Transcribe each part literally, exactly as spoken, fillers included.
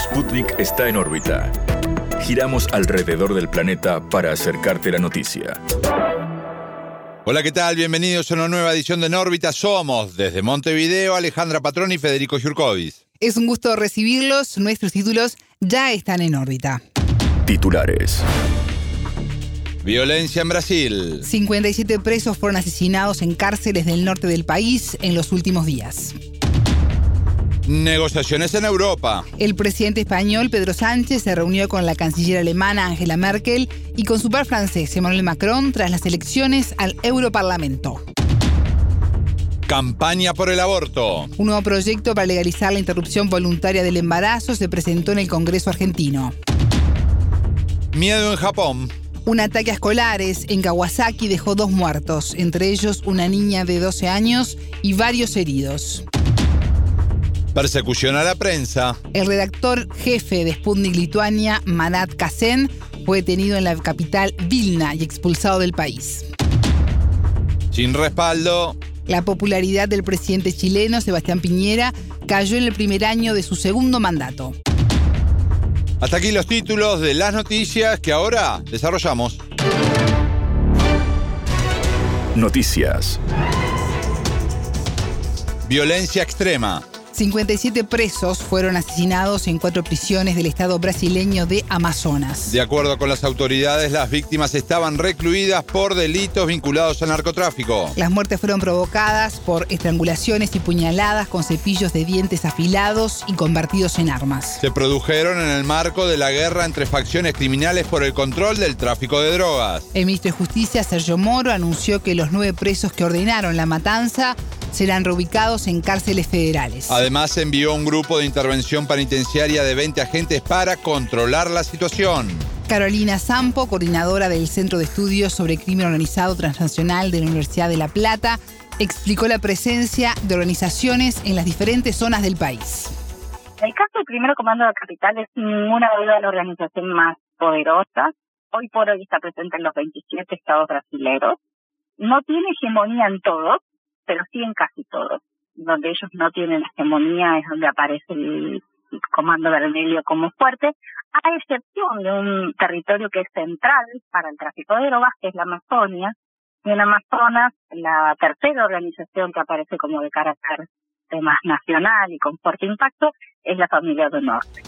Sputnik está en órbita. Giramos alrededor del planeta para acercarte la noticia. Hola, ¿qué tal? Bienvenidos a una nueva edición de En órbita. Somos, desde Montevideo, Alejandra Patrón y Federico Jurkovic. Es un gusto recibirlos. Nuestros títulos ya están en órbita. Titulares. Violencia en Brasil. cincuenta y siete presos fueron asesinados en cárceles del norte del país en los últimos días. Negociaciones en Europa. El presidente español Pedro Sánchez se reunió con la canciller alemana Angela Merkel y con su par francés Emmanuel Macron tras las elecciones al Europarlamento. Campaña por el aborto. Un nuevo proyecto para legalizar la interrupción voluntaria del embarazo se presentó en el Congreso argentino. Miedo en Japón. Un ataque a escolares en Kawasaki dejó dos muertos, entre ellos una niña de doce años y varios heridos. Persecución a la prensa. El redactor jefe de Sputnik Lituania, Marat Kazen, fue detenido en la capital Vilna y expulsado del país. Sin respaldo. La popularidad del presidente chileno, Sebastián Piñera, cayó en el primer año de su segundo mandato. Hasta aquí los títulos de las noticias que ahora desarrollamos. Noticias. Violencia extrema. cincuenta y siete presos fueron asesinados en cuatro prisiones del estado brasileño de Amazonas. De acuerdo con las autoridades, las víctimas estaban recluidas por delitos vinculados al narcotráfico. Las muertes fueron provocadas por estrangulaciones y puñaladas con cepillos de dientes afilados y convertidos en armas. Se produjeron en el marco de la guerra entre facciones criminales por el control del tráfico de drogas. El ministro de Justicia, Sergio Moro, anunció que los nueve presos que ordenaron la matanza serán reubicados en cárceles federales. Además, envió un grupo de intervención penitenciaria de veinte agentes para controlar la situación. Carolina Sampo, coordinadora del Centro de Estudios sobre Crimen Organizado Transnacional de la Universidad de La Plata, explicó la presencia de organizaciones en las diferentes zonas del país. En el caso del Primero Comando de Capital es sin ninguna duda la organización más poderosa. Hoy por hoy está presente en los veintisiete estados brasileños. No tiene hegemonía en todos, pero sí en casi todos. Donde ellos no tienen hegemonía es donde aparece el Comando Vermelho como fuerte, a excepción de un territorio que es central para el tráfico de drogas, que es la Amazonia. Y en Amazonas, la tercera organización que aparece como de carácter más nacional y con fuerte impacto es la Familia del Norte.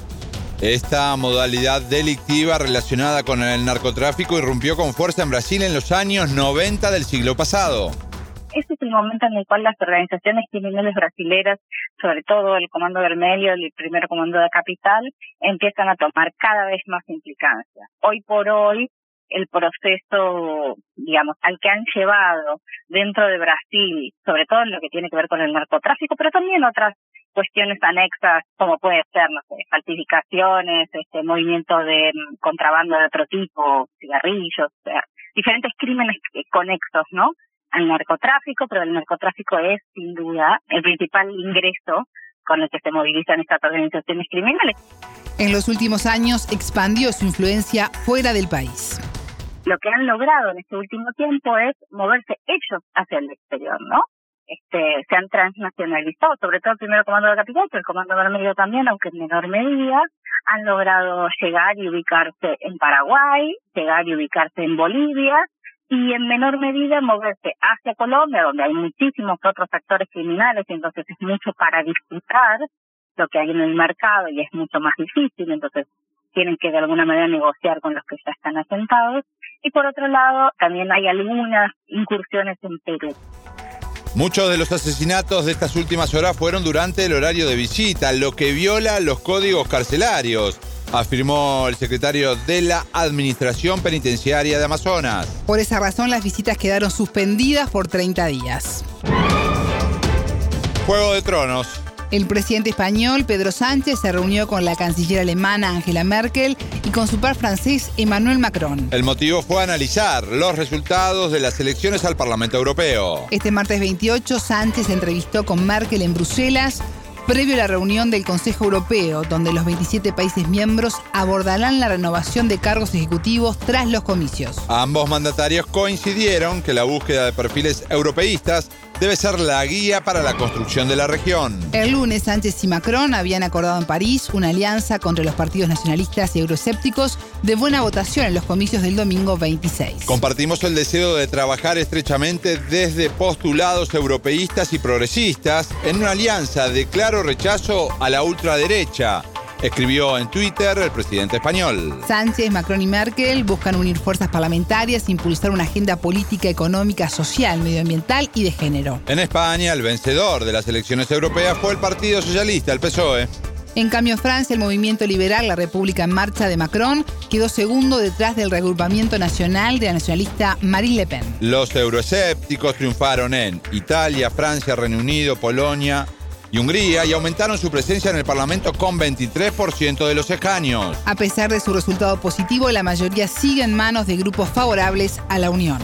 Esta modalidad delictiva relacionada con el narcotráfico irrumpió con fuerza en Brasil en los años noventa del siglo pasado. Ese es el momento en el cual las organizaciones criminales brasileras, sobre todo el Comando Vermelho y el Primer Comando de Capital, empiezan a tomar cada vez más implicancia. Hoy por hoy, el proceso, digamos, al que han llevado dentro de Brasil, sobre todo en lo que tiene que ver con el narcotráfico, pero también otras cuestiones anexas, como puede ser, no sé, falsificaciones, este movimiento de contrabando de otro tipo, cigarrillos, o sea, diferentes crímenes conexos, ¿no?, al narcotráfico, pero el narcotráfico es, sin duda, el principal ingreso con el que se movilizan estas organizaciones criminales. En los últimos años expandió su influencia fuera del país. Lo que han logrado en este último tiempo es moverse ellos hacia el exterior, ¿no? Este, se han transnacionalizado, sobre todo el Primero Comando de Capital, pero el Comando Vermelho también, aunque en menor medida. Han logrado llegar y ubicarse en Paraguay, llegar y ubicarse en Bolivia, y en menor medida moverse hacia Colombia, donde hay muchísimos otros actores criminales, y entonces es mucho para disputar lo que hay en el mercado y es mucho más difícil, entonces tienen que de alguna manera negociar con los que ya están asentados. Y por otro lado, también hay algunas incursiones en Perú. Muchos de los asesinatos de estas últimas horas fueron durante el horario de visita, lo que viola los códigos carcelarios, afirmó el secretario de la Administración Penitenciaria de Amazonas. Por esa razón, las visitas quedaron suspendidas por treinta días. Juego de Tronos. El presidente español Pedro Sánchez se reunió con la canciller alemana Angela Merkel y con su par francés Emmanuel Macron. El motivo fue analizar los resultados de las elecciones al Parlamento Europeo. Este martes veintiocho, Sánchez se entrevistó con Merkel en Bruselas, previo a la reunión del Consejo Europeo, donde los veintisiete países miembros abordarán la renovación de cargos ejecutivos tras los comicios. Ambos mandatarios coincidieron que la búsqueda de perfiles europeístas debe ser la guía para la construcción de la región. El lunes, Sánchez y Macron habían acordado en París una alianza contra los partidos nacionalistas y euroescépticos de buena votación en los comicios del domingo veintiséis. Compartimos el deseo de trabajar estrechamente desde postulados europeístas y progresistas en una alianza de claro rechazo a la ultraderecha, escribió en Twitter el presidente español. Sánchez, Macron y Merkel buscan unir fuerzas parlamentarias e impulsar una agenda política, económica, social, medioambiental y de género. En España, el vencedor de las elecciones europeas fue el Partido Socialista, el P S O E. En cambio, en Francia, el movimiento liberal, la República en Marcha de Macron, quedó segundo detrás del reagrupamiento nacional de la nacionalista Marine Le Pen. Los euroescépticos triunfaron en Italia, Francia, Reino Unido, Polonia y Hungría y aumentaron su presencia en el Parlamento con veintitrés por ciento de los escaños. A pesar de su resultado positivo, la mayoría sigue en manos de grupos favorables a la Unión.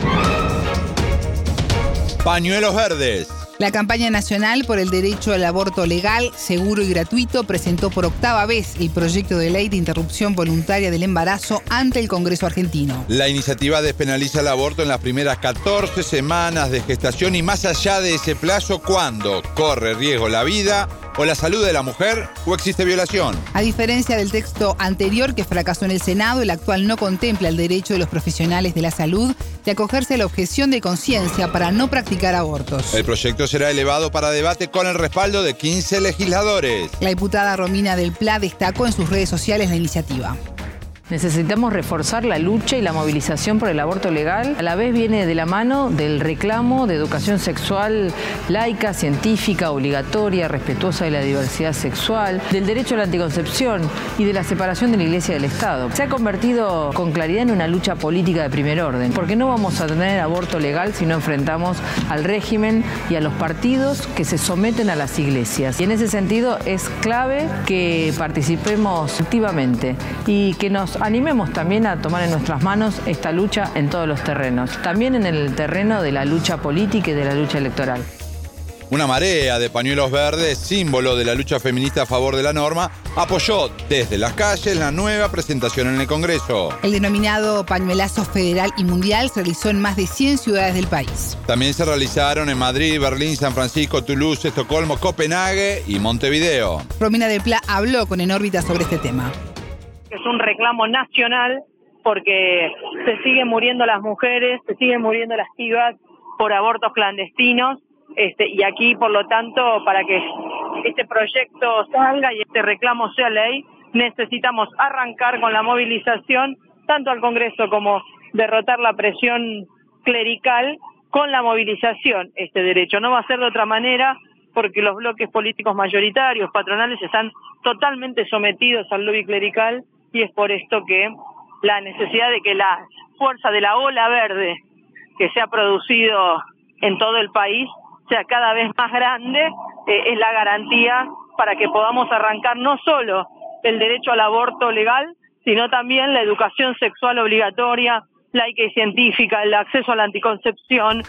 Pañuelos verdes. La campaña nacional por el derecho al aborto legal, seguro y gratuito presentó por octava vez el proyecto de ley de interrupción voluntaria del embarazo ante el Congreso argentino. La iniciativa despenaliza el aborto en las primeras catorce semanas de gestación y más allá de ese plazo cuando corre riesgo la vida o la salud de la mujer o existe violación. A diferencia del texto anterior que fracasó en el Senado, el actual no contempla el derecho de los profesionales de la salud de acogerse a la objeción de conciencia para no practicar abortos. El proyecto será elevado para debate con el respaldo de quince legisladores. La diputada Romina del Pla destacó en sus redes sociales la iniciativa. Necesitamos reforzar la lucha y la movilización por el aborto legal. A la vez viene de la mano del reclamo de educación sexual laica, científica, obligatoria, respetuosa de la diversidad sexual, del derecho a la anticoncepción y de la separación de la Iglesia del Estado. Se ha convertido con claridad en una lucha política de primer orden, porque no vamos a tener aborto legal si no enfrentamos al régimen y a los partidos que se someten a las iglesias. Y en ese sentido es clave que participemos activamente y que nos animemos también a tomar en nuestras manos esta lucha en todos los terrenos, también en el terreno de la lucha política y de la lucha electoral. Una marea de pañuelos verdes, símbolo de la lucha feminista a favor de la norma, apoyó desde las calles la nueva presentación en el Congreso. El denominado pañuelazo federal y mundial se realizó en más de cien ciudades del país. También se realizaron en Madrid, Berlín, San Francisco, Toulouse, Estocolmo, Copenhague y Montevideo. Romina del Pla habló con En órbita sobre este tema. Es un reclamo nacional porque se siguen muriendo las mujeres, se siguen muriendo las pibas por abortos clandestinos, este, y aquí, por lo tanto, para que este proyecto salga y este reclamo sea ley, necesitamos arrancar con la movilización, tanto al Congreso como derrotar la presión clerical con la movilización. Este derecho no va a ser de otra manera, porque los bloques políticos mayoritarios, patronales, están totalmente sometidos al lobby clerical. Y es por esto que la necesidad de que la fuerza de la ola verde que se ha producido en todo el país sea cada vez más grande, eh, es la garantía para que podamos arrancar no solo el derecho al aborto legal, sino también la educación sexual obligatoria, laica y científica, el acceso a la anticoncepción.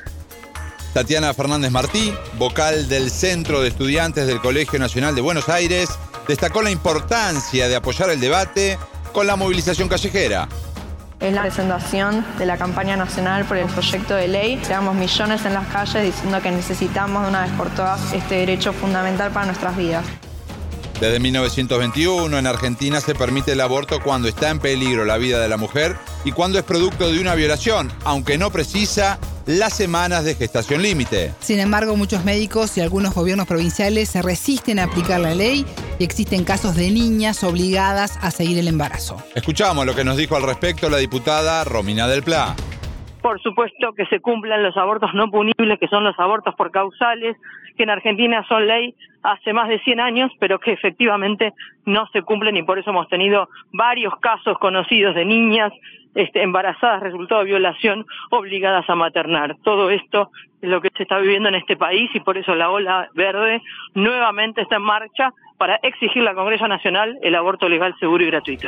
Tatiana Fernández Martí, vocal del Centro de Estudiantes del Colegio Nacional de Buenos Aires, destacó la importancia de apoyar el debate con la movilización callejera. Es la presentación de la campaña nacional por el proyecto de ley. Llevamos millones en las calles diciendo que necesitamos de una vez por todas este derecho fundamental para nuestras vidas. Desde mil novecientos veintiuno en Argentina se permite el aborto cuando está en peligro la vida de la mujer y cuando es producto de una violación, aunque no precisa las semanas de gestación límite. Sin embargo, muchos médicos y algunos gobiernos provinciales se resisten a aplicar la ley y existen casos de niñas obligadas a seguir el embarazo. Escuchamos lo que nos dijo al respecto la diputada Romina del Pla. Por supuesto que se cumplan los abortos no punibles, que son los abortos por causales, que en Argentina son ley hace más de cien años, pero que efectivamente no se cumplen y por eso hemos tenido varios casos conocidos de niñas este, embarazadas resultado de violación obligadas a maternar. Todo esto es lo que se está viviendo en este país y por eso la ola verde nuevamente está en marcha para exigirle al Congreso Nacional el aborto legal, seguro y gratuito.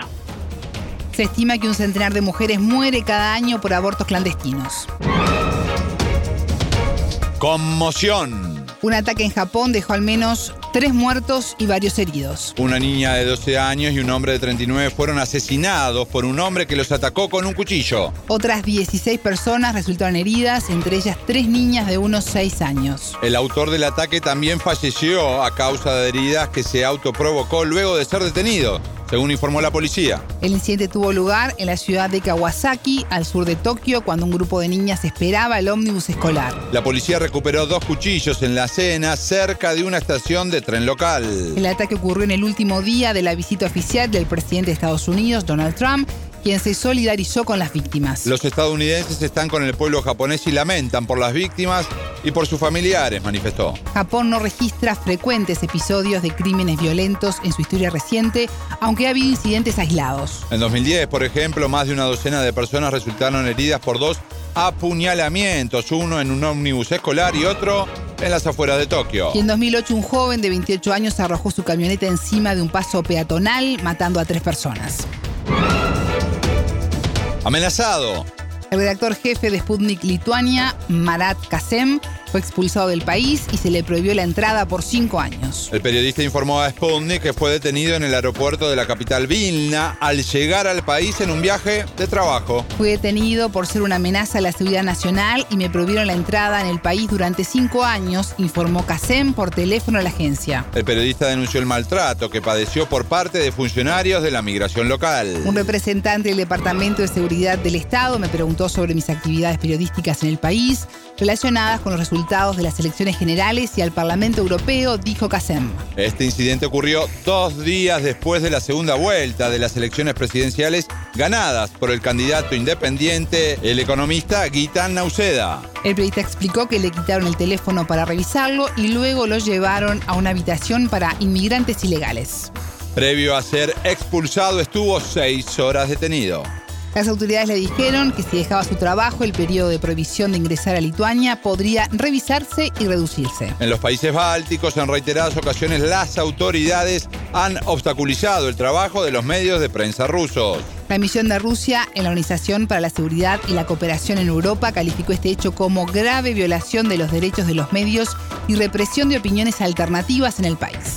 Se estima que un centenar de mujeres muere cada año por abortos clandestinos. Conmoción. Un ataque en Japón dejó al menos Tres muertos y varios heridos. Una niña de doce años y un hombre de treinta y nueve fueron asesinados por un hombre que los atacó con un cuchillo. Otras dieciséis personas resultaron heridas, entre ellas tres niñas de unos seis años. El autor del ataque también falleció a causa de heridas que se autoprovocó luego de ser detenido, según informó la policía. El incidente tuvo lugar en la ciudad de Kawasaki, al sur de Tokio, cuando un grupo de niñas esperaba el ómnibus escolar. La policía recuperó dos cuchillos en la escena cerca de una estación de tren local. El ataque ocurrió en el último día de la visita oficial del presidente de Estados Unidos, Donald Trump, quien se solidarizó con las víctimas. Los estadounidenses están con el pueblo japonés y lamentan por las víctimas y por sus familiares, manifestó. Japón no registra frecuentes episodios de crímenes violentos en su historia reciente, aunque ha habido incidentes aislados. En dos mil diez, por ejemplo, más de una docena de personas resultaron heridas por dos apuñalamientos, uno en un ómnibus escolar y otro en las afueras de Tokio. Y en dos mil ocho un joven de veintiocho años arrojó su camioneta encima de un paso peatonal, matando a tres personas. Amenazado. El redactor jefe de Sputnik Lituania, Marat Kasem, fue expulsado del país y se le prohibió la entrada por cinco años. El periodista informó a Sputnik que fue detenido en el aeropuerto de la capital Vilna al llegar al país en un viaje de trabajo. Fui detenido por ser una amenaza a la seguridad nacional y me prohibieron la entrada en el país durante cinco años, informó Kasem por teléfono a la agencia. El periodista denunció el maltrato que padeció por parte de funcionarios de la migración local. Un representante del Departamento de Seguridad del Estado me preguntó sobre mis actividades periodísticas en el país relacionadas con los resultados de las elecciones generales y al Parlamento Europeo, dijo Kasem. Este incidente ocurrió dos días después de la segunda vuelta de las elecciones presidenciales ganadas por el candidato independiente, el economista Gitan Nauseda. El periodista explicó que le quitaron el teléfono para revisarlo y luego lo llevaron a una habitación para inmigrantes ilegales. Previo a ser expulsado, estuvo seis horas detenido. Las autoridades le dijeron que si dejaba su trabajo, el periodo de prohibición de ingresar a Lituania podría revisarse y reducirse. En los países bálticos, en reiteradas ocasiones, las autoridades han obstaculizado el trabajo de los medios de prensa rusos. La misión de Rusia en la Organización para la Seguridad y la Cooperación en Europa calificó este hecho como grave violación de los derechos de los medios y represión de opiniones alternativas en el país.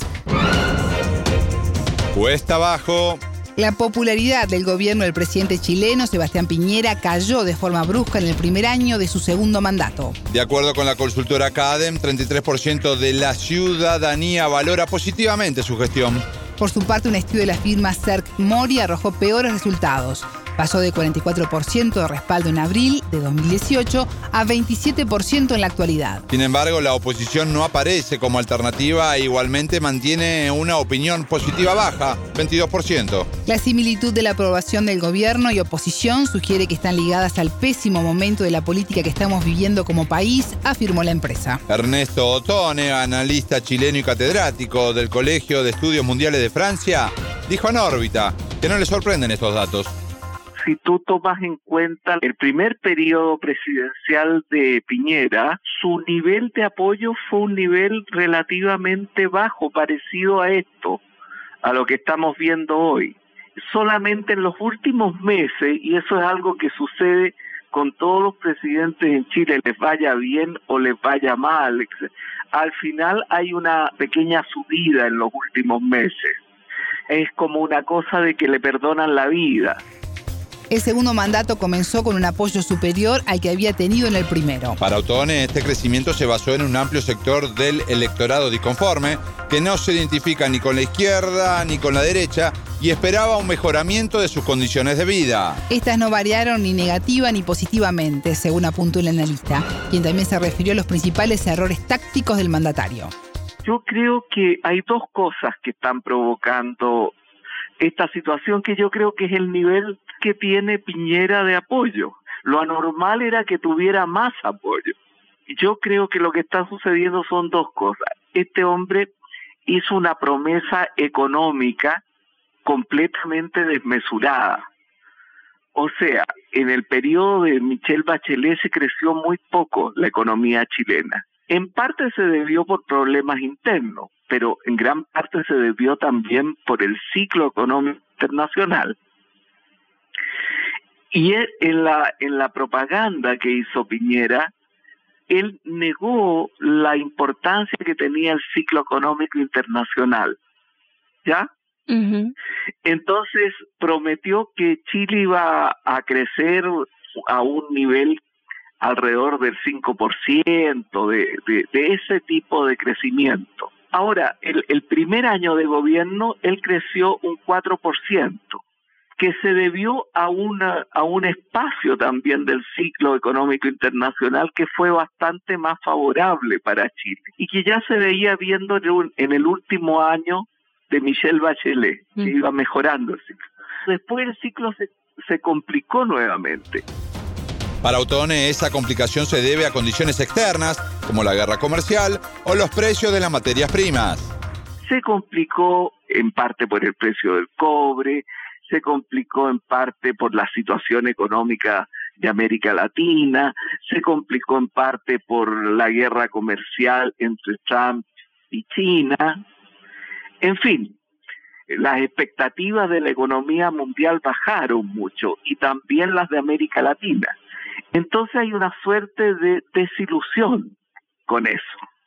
Cuesta abajo. La popularidad del gobierno del presidente chileno, Sebastián Piñera, cayó de forma brusca en el primer año de su segundo mandato. De acuerdo con la consultora CADEM, treinta y tres por ciento de la ciudadanía valora positivamente su gestión. Por su parte, un estudio de la firma Cerc Mori arrojó peores resultados. Pasó de cuarenta y cuatro por ciento de respaldo en abril de dos mil dieciocho a veintisiete por ciento en la actualidad. Sin embargo, la oposición no aparece como alternativa e igualmente mantiene una opinión positiva baja, veintidós por ciento. La similitud de la aprobación del gobierno y oposición sugiere que están ligadas al pésimo momento de la política que estamos viviendo como país, afirmó la empresa. Ernesto Otone, analista chileno y catedrático del Colegio de Estudios Mundiales de Francia, dijo en órbita que no le sorprenden estos datos. Si tú tomas en cuenta el primer periodo presidencial de Piñera, su nivel de apoyo fue un nivel relativamente bajo, parecido a esto, a lo que estamos viendo hoy. Solamente en los últimos meses, y eso es algo que sucede con todos los presidentes en Chile, les vaya bien o les vaya mal, al final hay una pequeña subida en los últimos meses. Es como una cosa de que le perdonan la vida. El segundo mandato comenzó con un apoyo superior al que había tenido en el primero. Para Otone, este crecimiento se basó en un amplio sector del electorado disconforme, que no se identifica ni con la izquierda ni con la derecha y esperaba un mejoramiento de sus condiciones de vida. Estas no variaron ni negativa ni positivamente, según apuntó el analista, quien también se refirió a los principales errores tácticos del mandatario. Yo creo que hay dos cosas que están provocando esta situación, que yo creo que es el nivel que tiene Piñera de apoyo. Lo anormal era que tuviera más apoyo. Yo creo que lo que está sucediendo son dos cosas. Este hombre hizo una promesa económica completamente desmesurada. O sea, en el periodo de Michelle Bachelet se creció muy poco la economía chilena. En parte se debió por problemas internos, pero en gran parte se debió también por el ciclo económico internacional. Y en la, en la propaganda que hizo Piñera, él negó la importancia que tenía el ciclo económico internacional, ¿ya? Uh-huh. Entonces prometió que Chile iba a crecer a un nivel alrededor del cinco por ciento, de, de, de ese tipo de crecimiento. Ahora, el, el primer año de gobierno, él creció un cuatro por ciento, que se debió a, una, a un espacio también del ciclo económico internacional que fue bastante más favorable para Chile y que ya se veía viendo en, un, en el último año de Michelle Bachelet, que mm. iba mejorando el ciclo. Después el ciclo se, se complicó nuevamente. Para Ottone, esa complicación se debe a condiciones externas, como la guerra comercial o los precios de las materias primas. Se complicó en parte por el precio del cobre, se complicó en parte por la situación económica de América Latina, se complicó en parte por la guerra comercial entre Trump y China. En fin, las expectativas de la economía mundial bajaron mucho y también las de América Latina. Entonces hay una suerte de desilusión con eso.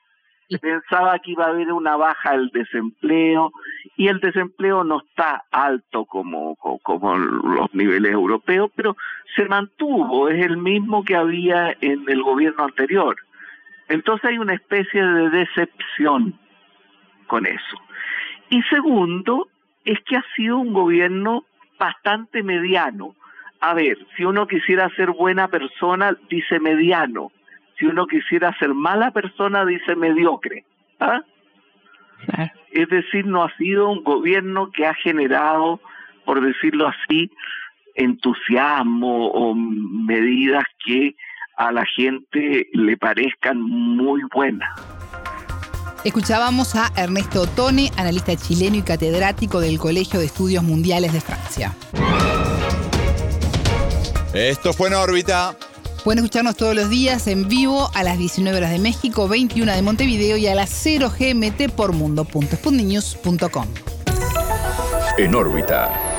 Pensaba que iba a haber una baja del desempleo y el desempleo no está alto como, como los niveles europeos, pero se mantuvo, es el mismo que había en el gobierno anterior. Entonces hay una especie de decepción con eso. Y segundo, es que ha sido un gobierno bastante mediano. A ver, si uno quisiera ser buena persona, dice mediano. Si uno quisiera ser mala persona, dice mediocre. ¿Ah? Sí. Es decir, no ha sido un gobierno que ha generado, por decirlo así, entusiasmo o medidas que a la gente le parezcan muy buenas. Escuchábamos a Ernesto Ottone, analista chileno y catedrático del Colegio de Estudios Mundiales de Francia. Esto fue En Órbita. Pueden escucharnos todos los días en vivo a las diecinueve horas de México, veintiuna de Montevideo y a las cero G M T por mundo punto sputniknews punto com. En Órbita.